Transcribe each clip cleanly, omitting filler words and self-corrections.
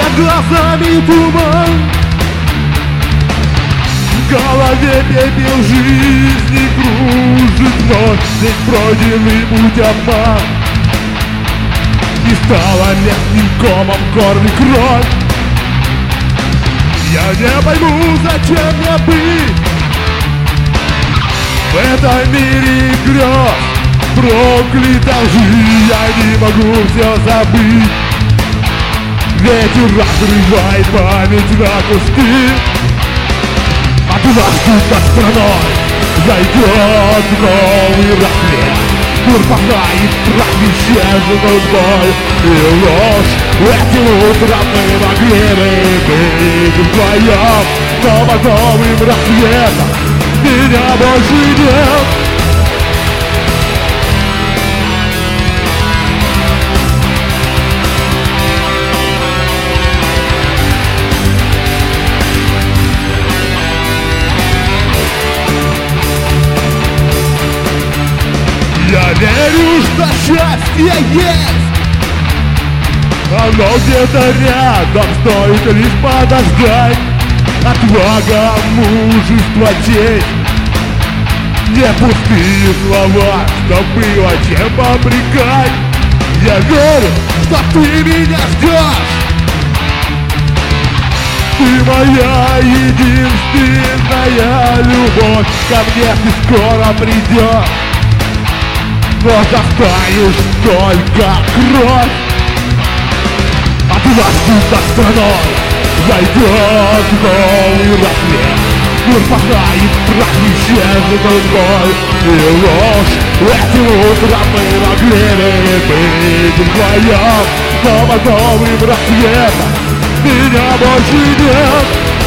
глазами туман, в голове пепел жизни кружит вновь. Здесь пройденный путь обман, и стала мягким комом в горле кровь. Я не пойму, зачем мне быть в этом мире грез, проклятой лжи. Я не могу все забыть. Ветер разрывает память на куски. Однажды над страной зайдет новый рассвет. Мир пахает исчезнут боль и ложь. Этим утром мы могли бы быть вдвоем, но под новым рассветом меня больше нет. Я верю, что счастье есть, оно где-то рядом, стоит лишь подождать. Отвага, мужество, честь, не пустые слова, что было чем попрекать. Я верю, что ты меня ждешь, ты моя единственная любовь. Ко мне ты скоро придешь, но достанешь только кровь. Однажды над страной зайдет новый рассвет. Мир пахает, прах исчезнет боль и ложь. Этим утром мы могли бы быть вдвоем, но под новым рассветом меня больше нет.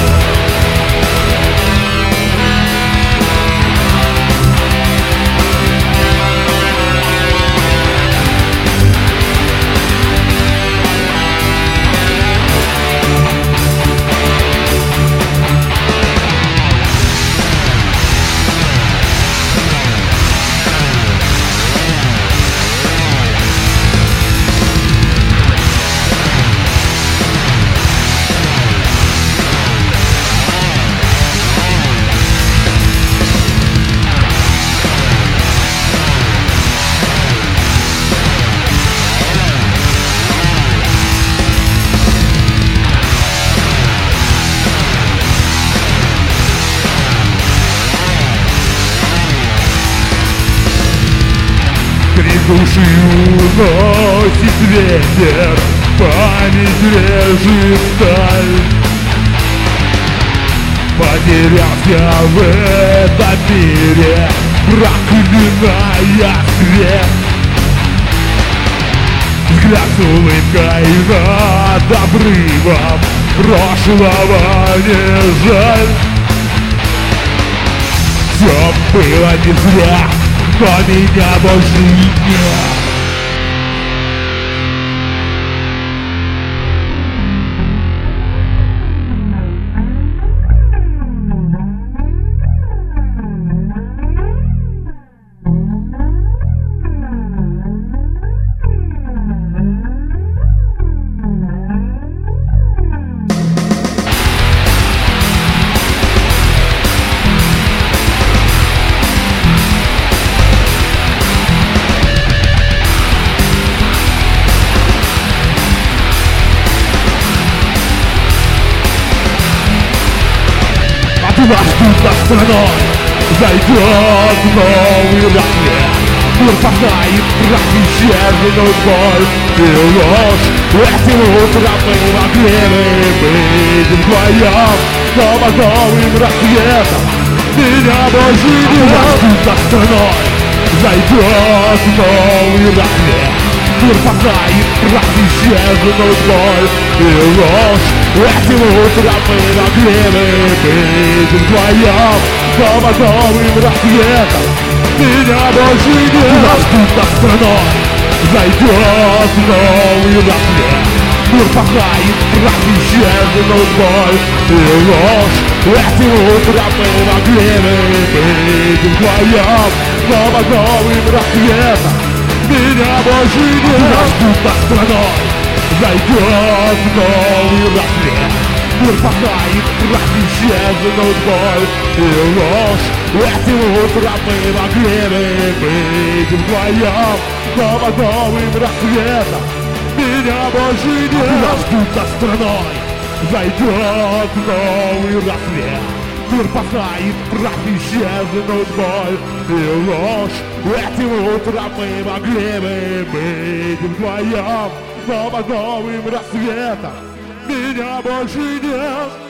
Крик души уносит ветер, память режет сталь. Потерялся в этом мире, проклиная свет. Взгляд с улыбкой над обрывом, прошлого не жаль. Все было не зря, но меня больше нет. Однажды над страной зайдет новый рассвет. Мир пахает, прах исчезнет боль и ложь. Этим утром мы могли бы быть вдвоем, но под новым рассветом меня больше нет. Однажды над страной зайдет новый рассвет. Мир пахает, прах исчезнет боль и ложь. Этим утром мы могли бы быть вдвоем, но под новым рассветом меня больше нет. Однажды над страной зайдет новый рассвет. Мир пахает, прах исчезнет боль и ложь. Этим утром мы могли бы быть вдвоем, но под новым рассветом меня больше нет. Однажды над страной зайдет новый рассвет. Мир пахает, прах исчезнут боль и ложь. Этим утром мы могли бы быть вдвоем, но под новым рассветом меня больше нет. Нас будто страной зайдет новый рассвет. Мир пахает, прах исчезнут боль и ложь. Этим утром мы могли бы быть вдвоем, но под новым рассветом меня больше нет.